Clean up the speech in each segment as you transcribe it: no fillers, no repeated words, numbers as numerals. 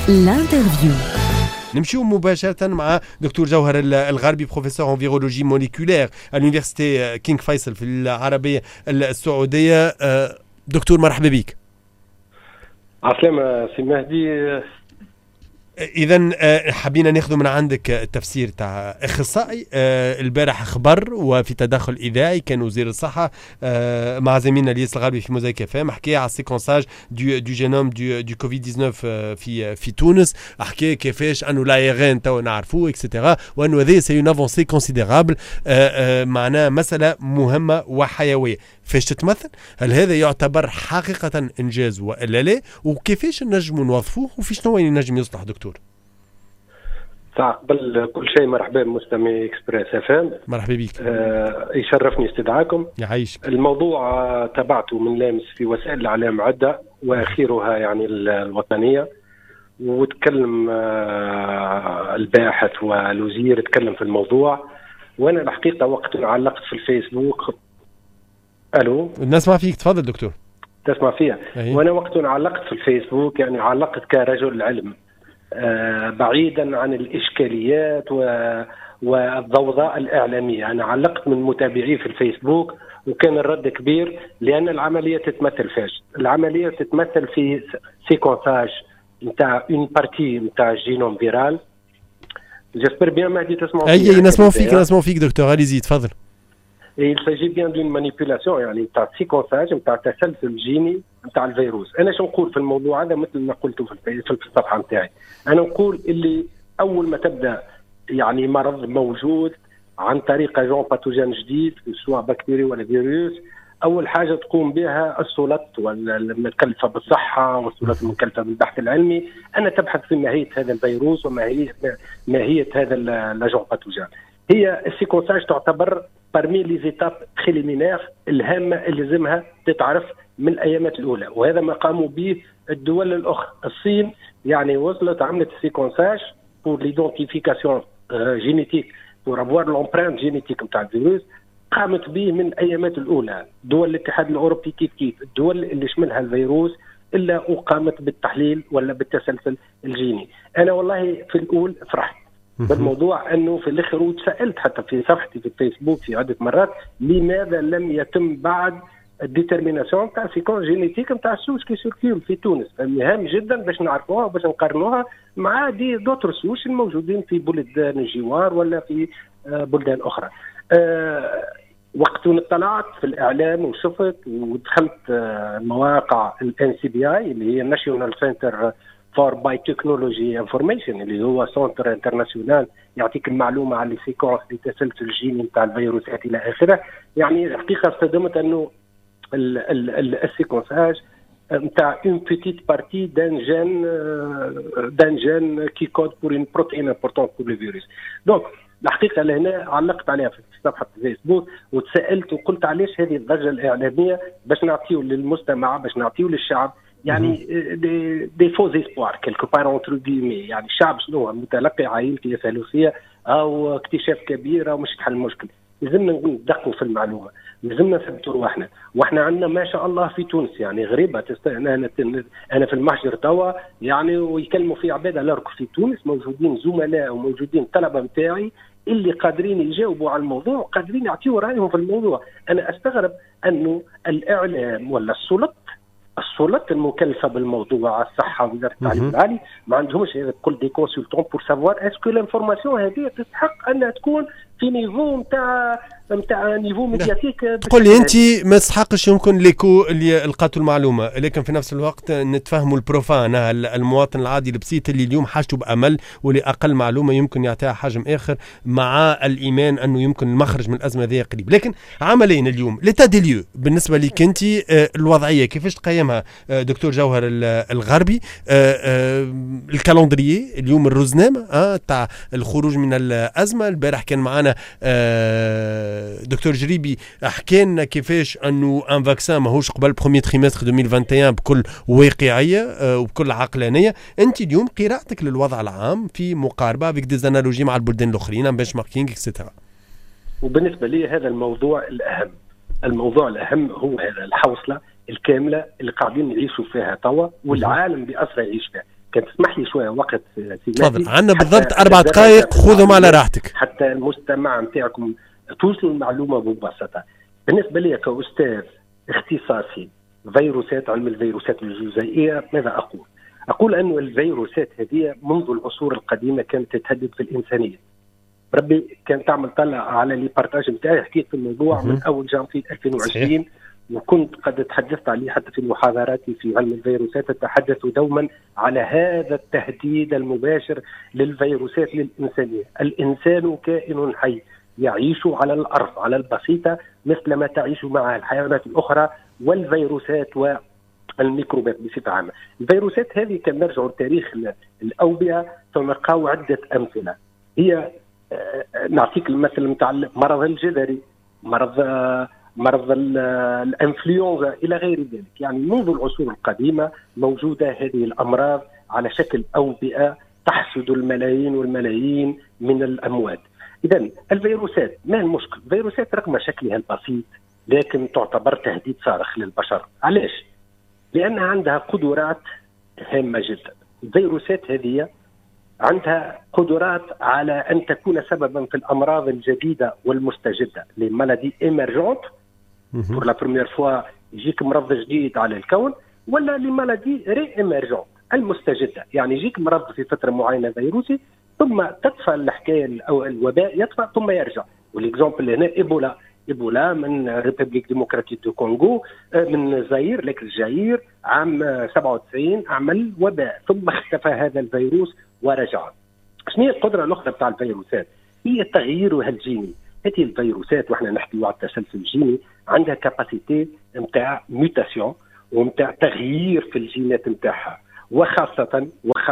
الانترفيو. نمشيو مباشرة مع دكتور جوهر الغربي، بروفيسور انفيرولوجي موليكولير اليونيفرسيتي كينغ فيصل في العربية السعودية. دكتور مرحبا بك. عسلامة سي مهدي. إذن حبينا ناخذ من عندك التفسير تاع اخصائي. البارح خبر وفي تداخل اذاعي كان وزير الصحه مع زميلنا الياس الغربي في موزايك اف ام، حكى على السيكونساج دو جينوم دو كوفيد 19 في تونس، حكى كيفاش انه لايغين تو نعرفوه اكسترا، وانه هذا سي اون افونسي كونسيديرابل. معناه مساله مهمه وحيويه. فاش تتمثل؟ هل هذا يعتبر حقيقه انجاز والا لا؟ وكيفاش نجموا نوظفوه وفي شنو ينجم يصلح دكتور؟ قبل كل شيء مرحبا بمستمعي اكسبريس اف ام. مرحبا بك. يشرفني استدعاكم. يعيشك. الموضوع تبعته من لامس في وسائل الاعلام عده، واخيرها يعني الوطنيه، وتكلم الباحث والوزير تكلم في الموضوع، وانا الحقيقه وقت علقت في الفيسبوك. الو، الناس ما فيك، تفضل دكتور. تسمع فيها. وانا وقت علقت في الفيسبوك يعني علقت كرجل علم، بعيدا عن الإشكاليات والضوضاء الإعلامية. أنا علقت من متابعي في الفيسبوك وكان الرد كبير، لأن العملية تتمثل فاش؟ العملية تتمثل في سيكونساج نتاع اون بارتي نتاع الجينوم فيرال. جيسبر بيان مهدي تسمعوا فيا. نسمعوا فيك دكتور، علي تفضل. Il s'agit bien d'une manipulation يعني تاع سيكونساج نتاع تسلسل جيني نتاع الفيروس. انا شو نقول في الموضوع هذا؟ مثل ما قلت في الصفحه نتاعي، انا نقول اللي اول ما تبدا يعني مرض موجود عن طريق اجون باثوجين جديد سواء بكتيري ولا فيروس، اول حاجه تقوم بها السلطات المكلفه بالصحه والسلطات المكلفه بالبحث العلمي انا تبحث في ماهيه هذا الفيروس وماهيه هذا الاجون باثوجين. هي السيكونساج تعتبر parmi les étapes préliminaires الهامة اللي لازمها تتعرف من الأيامات الأولى، وهذا ما قاموا به الدول الأخرى. الصين يعني وصلت عملت السيكونساج pour l'identification génétique pour avoir l'empreinte génétique نتاع الفيروس، قامت به من الأيامات الأولى. دول الاتحاد الأوروبي كيف الدول اللي شملها الفيروس إلا وقامت بالتحليل ولا بالتسلسل الجيني. أنا والله في الأول فرحت بالموضوع، انه في الاخر وتسالت حتى في صفحتي في الفيسبوك في عده مرات لماذا لم يتم بعد الديترميناسيون تاع سيكون جينيتيك نتاع السوس كي سيركيول في تونس. مهم جدا باش نعرفوها وباش نقارنوها مع دي دوتر سوس الموجودين في بلدان الجوار ولا في بلدان اخرى. وقت اطلعت في الاعلام وشفت ودخلت مواقع NCBI اللي هي ناشيونال سنتر فور باي تكنولوجي انفورميشن، اللي هو سنتر انترناسيونال يعطيك المعلومه على لي سيكونس لتسلسل الجيني نتاع الفيروسات الى اخره. يعني الحقيقه اصطدمت انه السيكونساج نتاع اون بيتيت بارتي دان جين كي كود بور اون بروتين امبورطون بور لو فيروس. دونك الحقيقه لهنا علقت عليها في صفحه الفيسبوك وتسالت وقلت علاش هذه الضجه الاعلاميه باش نعطيو للمستمع، باش نعطيو للشعب يعني دي فوز اسبوار كيلكو بار اونتر غيمي. يعني الشعب شنو متلقي عائلتي ثالوثيه او اكتشاف كبيره ومش تحل المشكل. لازمنا ندققوا في المعلومه، لازمنا نثبتوا رواحنا. واحنا عندنا ما شاء الله في تونس يعني غريبه انا في المحجر توا يعني ويكلموا في عباد الارك في تونس موجودين زملاء وموجودين طلبه نتاعي اللي قادرين يجاوبوا على الموضوع وقادرين يعطيوا رايهم في الموضوع. انا استغرب انه الاعلام ولا السلطات المكلفه بالموضوع الصحه ووزاره التعليم العالي ما عندهمش هذا كل دي كونسلتون بور سافوار اسكو لانفورماسيون هذه تستحق انها تكون في نيفو نتاع نيفو ميدياتيك. تقول لي انت ما تستحقش يمكن ليكو اللي لقاتوا المعلومه، لكن في نفس الوقت نتفهموا البروفان المواطن العادي البسيط اللي اليوم حاجته بامل واللي اقل معلومه يمكن يعطيها حجم اخر مع الايمان انه يمكن المخرج من الازمه ذي قريب. لكن عمليا اليوم ليتا دي ليو بالنسبه لك انت الوضعيه كيفاش تقيمها دكتور جوهر الغربي؟ الكالندريه اليوم الرزنامه تاع الخروج من الازمه. البارح كان معنا دكتور جريبي حكى لنا كيفاش انه ان فاكسان ماهوش قبل بروميير تريمستر 2021 بكل واقعيه وبكل عقلانيه. انت اليوم قراءتك للوضع العام في مقاربه بك ديز انالوجي مع البلدان الاخرين بنش ماركينغ اكسترا. وبالنسبه لي هذا الموضوع الاهم هو هذا الحوصله الكامله اللي قاعدين نعيشوا فيها توا والعالم بأسرع يعيش فيها. كان تسمح لي شويه وقت تفضل. عندنا بالضبط 4 دقائق، خذهم على راحتك حتى المستمع نتاعكم توصلوا المعلومه ببساطه. بالنسبه لي كاستاذ اختصاصي فيروسات، علم الفيروسات الجزيئيه، ماذا اقول؟ اقول انه الفيروسات هذه منذ العصور القديمه كانت تتهدد في الانسانيه. ربي كان تعمل طلع على لي بارتاج نتاعي، حكيت في الموضوع من اول جانفي 2020 وكنت قد تحدثت عليه حتى في محاضراتي في علم الفيروسات. اتحدث دوما على هذا التهديد المباشر للفيروسات للإنسانية. الإنسان كائن حي يعيش على الأرض على البسيطة مثل ما تعيش مع الحيوانات الأخرى والفيروسات والميكروبات بصفة عامة. الفيروسات هذه كان نرجع لتاريخ الأوبئة فنلقاو عدة أمثلة. هي نعطيك المثل نتاع مرض الجدري، مرض الانفلونزا الى غير ذلك. يعني منذ العصور القديمه موجوده هذه الامراض على شكل اوبئه تحصد الملايين والملايين من الاموات. اذا الفيروسات ما المشكل؟ الفيروسات رغم شكلها البسيط لكن تعتبر تهديد صارخ للبشر. علاش؟ لانها عندها قدرات هامه جدا. الفيروسات هذه عندها قدرات على ان تكون سببا في الامراض الجديده والمستجده، لي مالادي ايمرجونت pour la première fois يجيك مرض جديد على الكون، ولا لي مالادي ري ايمرجونت المستجده، يعني يجيك مرض في فتره معينه فيروسي ثم تطفى الحكايه او الوباء يطفى ثم يرجع. والاكزامبل هنا ايبولا من ريبوبليك ديمقراطيك دو كونغو، من زاير لك الجزائر عام 97 عمل وباء ثم اختفى هذا الفيروس ورجع. شنو هي القدره الاخرى بتاع الفيروسات؟ هي تغييرها الجيني. هذه الفيروسات واحنا نحكي على التسلسل الجيني عندها كاباسيتي نتاع ميوتاسيون ونتاع تغيير في الجينات نتاعها، وخاصه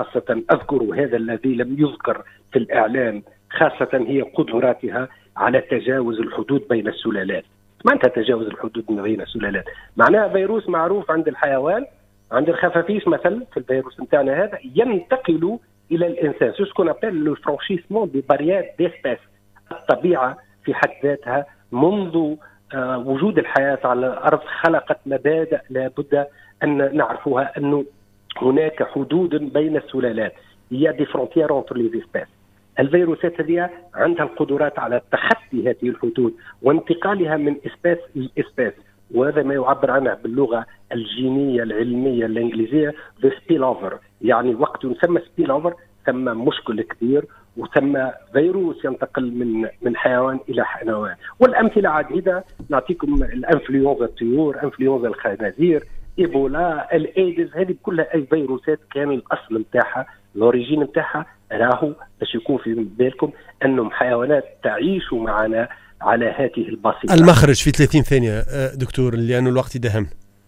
اذكر هذا الذي لم يذكر في الاعلام، خاصه هي قدراتها على تجاوز الحدود بين السلالات. معناتها تجاوز الحدود بين السلالات معناها فيروس معروف عند الحيوان، عند الخفافيش مثلا في الفيروس نتاعنا هذا ينتقل الى الانسان. سو سكون ابل لو فرانشيسمون دي باريير ديسبيس. الطبيعه في حد ذاتها منذ وجود الحياه على الارض خلقت مبادئ لابد ان نعرفها، انه هناك حدود بين السلالات، هي دي فرونتيير انتر لي اسبيس. الفيروسات هذه عندها القدرات على تخطي هذه الحدود وانتقالها من اسبيس لاسبيس، وهذا ما يعبر عنه باللغه الجينيه العلميه الانجليزيه ذا سبيل اوفر. يعني وقت يسمى سبيل اوفر ثم مشكل كبير وثم فيروس ينتقل من حيوان الى حيوان. والامثله عديده، نعطيكم الانفلونزا الطيور، انفلونزا الخنازير، ايبولا، الايدز، هذه كلها اي فيروسات كان الاصل نتاعها الاوريجين نتاعها راهو باش يكون في بالكم انهم حيوانات تعيش معنا على هذه البسيطه. المخرج في 30 ثانيه دكتور لانه الوقت يدهم.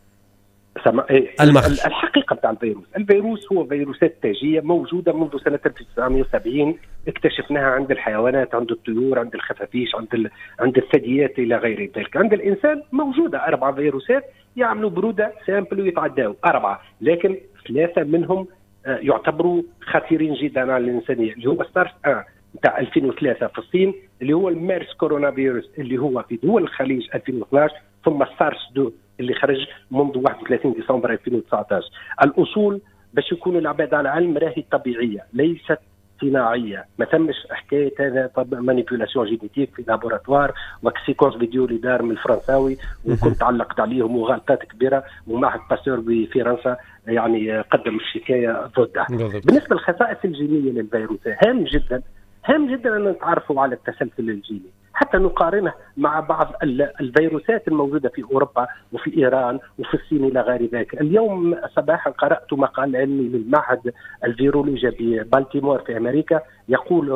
الحقيقه بتاع الفيروس هو فيروسات تاجيه موجوده منذ سنه 1970، اكتشفناها عند الحيوانات، عند الطيور، عند الخفافيش، عند الثدييات الى غير ذلك. عند الانسان موجوده 4 فيروسات يعملوا بروده سامبل ويتعداوا 4، لكن 3 منهم يعتبروا خطيرين جدا على الانسانيه، اللي هو ستارس 1 نتاع 2003 في الصين، اللي هو الميرس كورونا فيروس اللي هو في دول الخليج 2012، ثم السارس 2 اللي خرج منذ 31 ديسمبر 2019. الاصول باش يكونوا العباد على علم راهي طبيعيه ليست صناعيه، ما تمش حكايه هذا مانيبيولاسيون جينيتيك في لابوراتوار وكسيكونس فيديو اللي دار من الفرنساوي وكنت علقت عليهم وغلطات كبيره، ومعهد باستور بفرنسا يعني قدم الشكايه ضده. بالنسبه للخصائص الجينيه للفيروسات هام جدا ان نتعرفوا على التسلسل الجيني حتى نقارنه مع بعض الفيروسات الموجوده في اوروبا وفي ايران وفي الصين الى غير ذلك. اليوم صباحا قرات مقال علمي للمعهد الفيرولوجيا ببالتيمور في امريكا، يقول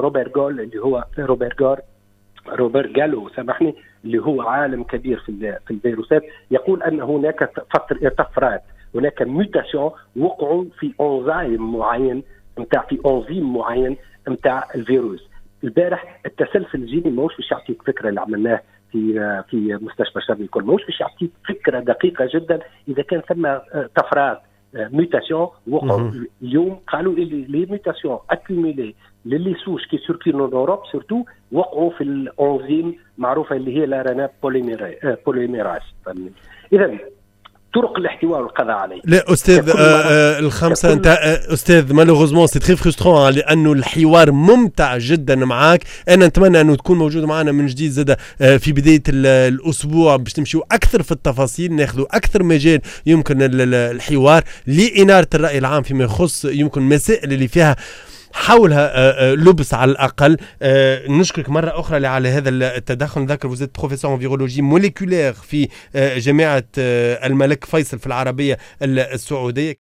روبرت جالو سامحني، اللي هو عالم كبير في الفيروسات، يقول ان هناك طفرات، هناك ميوتاسيون وقعوا في انزيم معين نتاع الفيروس. البارح التسلسل الجيني ماهوش باش يعطيك فكره اللي عملناه في مستشفى شرقي الكل، ماهوش باش يعطيك فكره دقيقه جدا اذا كان ثم طفرات ميوتاسيون وقعوا. اليوم قالوا لي ميوتاسيون اكيميلي للي سوش كي سيركيلو اوروب سورتو وقعوا في الانزيم معروفه اللي هي لارنا بوليميراز. اذا طرق الاحتواء والقضاء عليه. لا استاذ الخمسه انت استاذ مالوغوزمون سي تري فرسترون لانه الحوار ممتع جدا معك. انا نتمنى انه تكون موجود معنا من جديد زاد في بدايه الاسبوع باش تمشيو اكثر في التفاصيل، ناخذوا اكثر مجال يمكن الحوار لإنارة الراي العام فيما يخص يمكن مسائل اللي فيها حولها لبس على الأقل. نشكرك مرة أخرى على هذا التدخل. نذكر وزيت بروفيسور انفيرولوجي موليكولير في جامعة الملك فيصل في العربية السعودية.